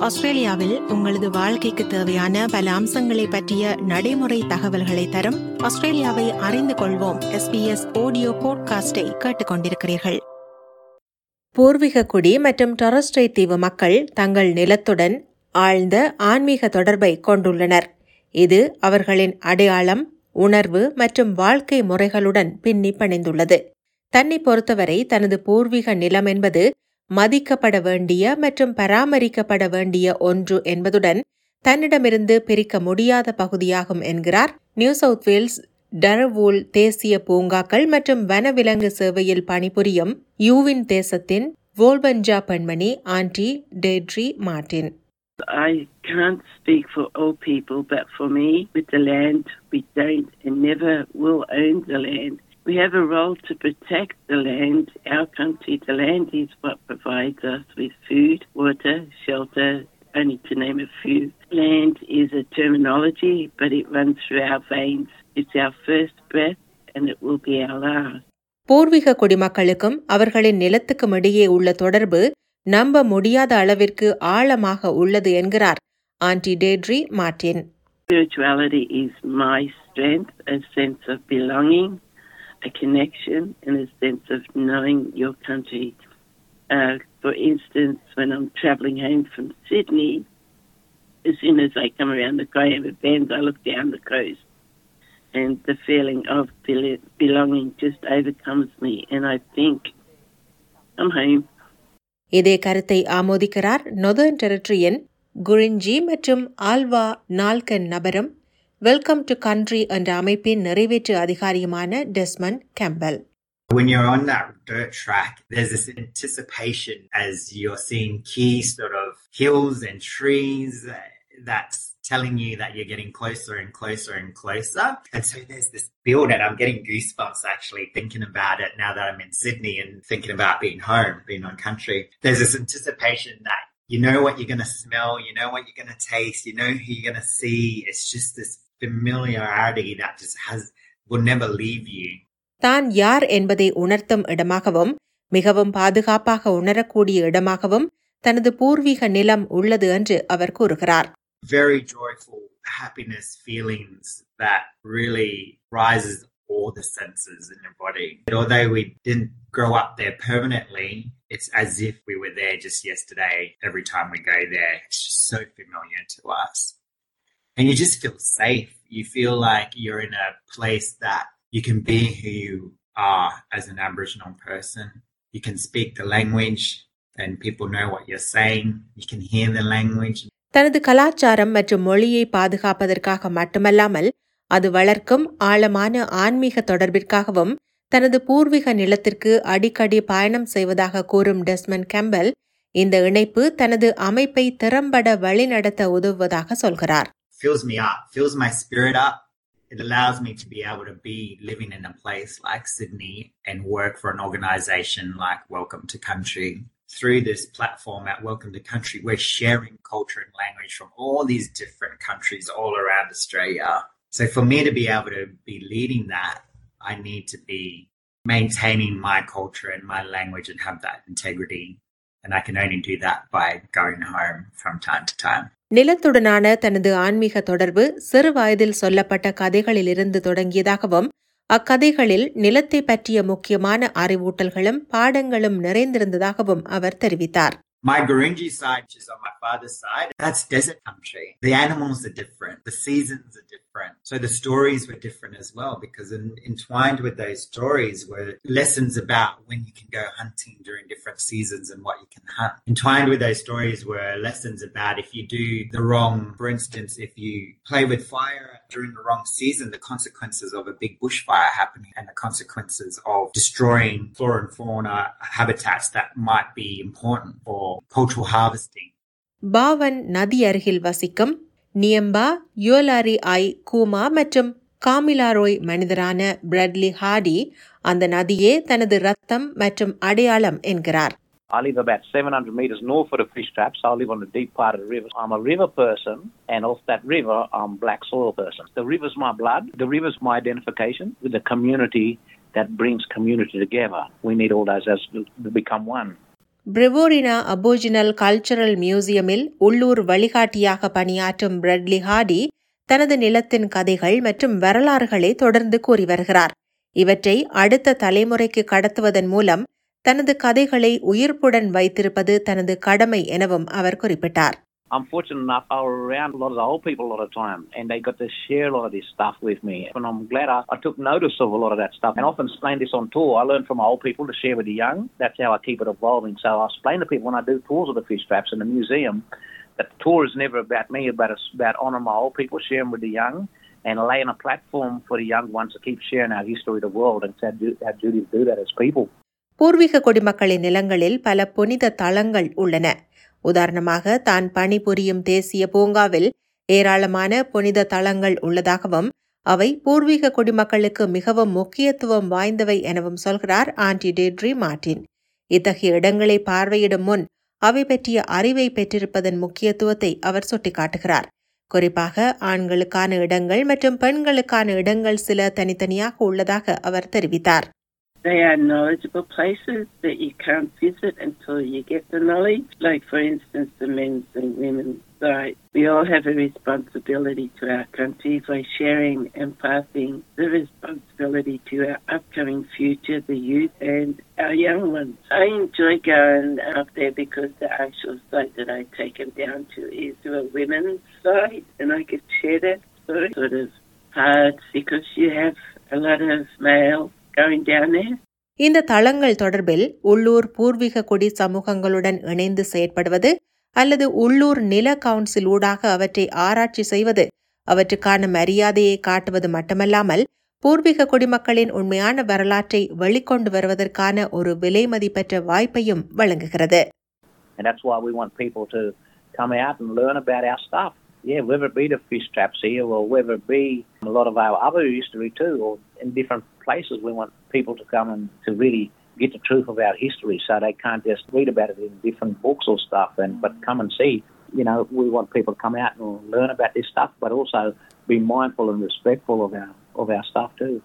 ஆஸ்திரேலியாவில் உங்களது வாழ்க்கைக்கு தேவையான பல அம்சங்களை பற்றிய நடைமுறை தகவல்களை தரும் ஆஸ்திரேலியாவை அறிந்து கொள்வோம் SBS ஆடியோ போட்காஸ்டை கேட்டுக்கொண்டிருக்கிறீர்கள். பூர்வீக குடி மற்றும் டாரஸ் ஸ்ட்ரெய்ட் தீவு மக்கள் தங்கள் நிலத்துடன் ஆழ்ந்த ஆன்மீக தொடர்பை கொண்டுள்ளனர். இது அவர்களின் அடையாளம், உணர்வு மற்றும் வாழ்க்கை முறைகளுடன் பின்னி பிணைந்துள்ளது. தன்னை பொறுத்தவரை தனது பூர்வீக நிலம் என்பது மதிக்கப்பட வேண்டிய மற்றும் பராமரிக்கப்பட வேண்டிய ஒன்று என்பதுடன் தன்னிடமிருந்து பிரிக்க முடியாத பகுதியாகும் என்கிறார் நியூ சவுத் வேல்ஸ் டரவூல் தேசிய பூங்காக்கள் மற்றும் வனவிலங்கு சேவையில் பணிபுரியும் யூவின் தேசத்தின் வோல்பஞ்சா பெண்மணி Aunty Deidre Martin. I can't speak for all people, but for me, with the land, we don't and never will own the land. We have a role to protect the land, our country. The land is what provides us with food, water, shelter, only to name a few. Land is a terminology, but it runs through our veins. It's our first breath and it will be our last. பூர்வீக குடிமக்களுக்கும் அவர்களின் நிலத்துக்கும் இடையே உள்ள தொடர்பு நம்ப முடியாத அளவிற்கு ஆழமாக உள்ளது என்கிறார் Aunty Deidre Martin. Spirituality is my strength, a sense of belonging, a connection, and a sense of knowing your country. For instance, when I'm travelling home from Sydney, as soon as I come around the Graham Bend, I look down the coast, and the feeling of belonging just overcomes me, and I think, I'm home. இதே கருத்தை ஆமோதிக்கிறார் northern டெரிட்டரியின் குரிஞ்சி மற்றும் Alva நால்கன் நபரும் welcome to country என்ற அமைப்பின் நிறைவேற்று அதிகாரியுமான Desmond Campbell. When you're on that dirt track, there's this anticipation as you're seeing key sort of hills and trees that's telling you that you're getting closer and closer and closer. And so there's this build, and I'm getting goosebumps actually thinking about it now that I'm in Sydney and thinking about being home, being on country. There's this anticipation that you know what you're going to smell, you know what you're going to taste, you know who you're going to see. It's just this familiarity that just will never leave you. தான் யார் என்பதை உணர்த்தும் இடமாகவும் மிகவும் பாதுகாப்பாக உணரக்கூடிய இடமாகவும் தனது பூர்வீக நிலம் உள்ளது என்று அவர் கூறுகிறார். Very joyful happiness feelings that really rises all the senses in your body. Although we didn't grow up there permanently, it's as if we were there just yesterday. Every time we go there, it's just so familiar to us. And you just feel safe. You feel like you're in a place that you can be who you are as an Aboriginal person. You can speak the language and people know what you're saying. You can hear the language. தனது கலாச்சாரம் மற்றும் மொழியை பாதுகாப்பதற்காக மட்டுமல்லாமல் அது வளர்க்கும் ஆழமான ஆன்மீக தொடர்பிற்காகவும் தனது பூர்வீக நிலத்திற்கு அடிக்கடி பயணம் செய்வதாக கூறும் டெஸ்மண்ட் கேம்பல் இந்த இணைப்பு தனது அமைப்பை திறம்பட வழிநடத்த உதவுவதாக சொல்கிறார். Fills me up, fills my spirit up. It allows me to be able to be living in a place like Sydney and work for an organisation like Welcome to Country. Through this platform at Welcome to Country, we're sharing culture and language from all these different countries all around Australia. So for me to be able to be leading that, I need to be maintaining my culture and my language and have that integrity. And I can only do that by going home from time to time. நிலத்துடனான தனது ஆன்மீக தொடர்பு சிறு வயதில் சொல்லப்பட்ட கதைகளிலிருந்து தொடங்கியதாகவும் அக்கதைகளில் நிலத்தை பற்றிய முக்கியமான அறிவூட்டல்களும் பாடங்களும் நிறைந்திருந்ததாகவும் அவர் தெரிவித்தார். My Gurindji side, which is on my father's side, that's desert country. The animals are different. The seasons are different. So the stories were different as well, because entwined with those stories were lessons about when you can go hunting during different seasons and what you can hunt. Entwined with those stories were lessons about if you do the wrong, for instance, if you play with fire during the wrong season, the consequences of a big bushfire happening and the consequences of destroying flora and fauna habitats that might be important for cultural harvesting. பாவன் நதி அருகில் வசிக்கும் நியம்பா யோலாரி ஐ கூமா மற்றும் காமிலாரோய் மனிதரான Bradley Hardy அந்த நதியே தனது ரத்தம் மற்றும் அடையாளம் என்கிறார். I live about 700 metres north of the fish traps. I live on the deep part of the river. I'm a river person, and off that river, I'm black soil person. The river's my blood. The river's my identification with the community that brings community together. We need all those as to become one. பிரிவோரினா aboriginal cultural மியூசியமில் உள்ளூர் வழிகாட்டியாக பணியாற்றும் Bradley Hardy தனது நிலத்தின் கதைகள் மற்றும் வரலாறுகளை தொடர்ந்து கூறி வருகிறார். இவற்றை அடுத்த தலைமுறைக்கு கடத்துவதன் மூலம் தனது கதைகளை உயிர்ப்புடன் வைத்திருப்பது தனது கடமை எனவும் அவர் குறிப்பிட்டார். I'm fortunate enough, I was around a lot of the old people a lot of time, and they got to share a lot of this stuff with me. And I'm glad I took notice of a lot of that stuff. And I often explain this on tour. I learn from old people to share with the young. That's how I keep it evolving. So I explain to people when I do tours of the fish traps in the museum that the tour is never about me, but it's about honouring my old people, sharing with the young, and laying a platform for the young ones to keep sharing our history of the world. And it's our duty to do that as people. பூர்வீக குடிமக்களின் நிலங்களில் பல புனித தலங்கள் உள்ளன. உதாரணமாக தான் பணிபுரியும் தேசிய பூங்காவில் ஏராளமான புனித தலங்கள் உள்ளதாகவும் அவை பூர்வீக குடிமக்களுக்கு மிகவும் முக்கியத்துவம் வாய்ந்தவை எனவும் சொல்கிறார் ஆன்டி டெய்ட்ரி மார்டின். இத்தகைய இடங்களை பார்வையிடும் முன் அவை பற்றிய அறிவை பெற்றிருப்பதன் முக்கியத்துவத்தை அவர் சுட்டிக்காட்டுகிறார். குறிப்பாக ஆண்களுக்கான இடங்கள் மற்றும் பெண்களுக்கான இடங்கள் சில தனித்தனியாக உள்ளதாக அவர் தெரிவித்தார். They are knowledgeable places that you can't visit until you get the knowledge. Like, for instance, the men's and women's side. We all have a responsibility to our country by sharing and passing the responsibility to our upcoming future, the youth and our young ones. I enjoy going up there because the actual site that I take them down to is a women's site, and I could share that story. Sort of hard because you have a lot of males going down there. இந்த தளங்கள் தொடர்பில் உள்ளூர் பூர்வீக குடி சமூகங்களுடன் இணைந்து செயற்படுவது அல்லது உள்ளூர் நில கவுன்சில் ஊடாக அவற்றை ஆராய்ச்சி செய்வது அவற்றுக்கான மரியாதையை காட்டுவது மட்டுமல்லாமல் பூர்வீக குடிமக்களின் உண்மையான வரலாற்றை வெளிக்கொண்டு வருவதற்கான ஒரு விலை மதிப்பற்ற வாய்ப்பையும் வழங்குகிறது. And that's why we want people to come out and learn about our stuff. Yeah, whether it be the fish traps here or whether it be a lot of our other history too, or in different places, we want people to come and to really get the truth of our history, so they can't just read about it in different books or stuff, but come and see. You know, we want people to come out and learn about this stuff, but also be mindful and respectful of our stuff too.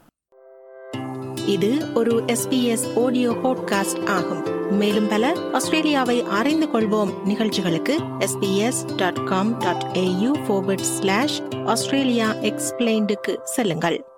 இது ஒரு SBS audio podcast ஆகும். மேலும் பல ஆஸ்திரேலியாவை அறிந்து கொள்வோம் நிகழ்ச்சிகளுக்கு sbs.com.au/Australia Explained-க்கு செல்லுங்கள்.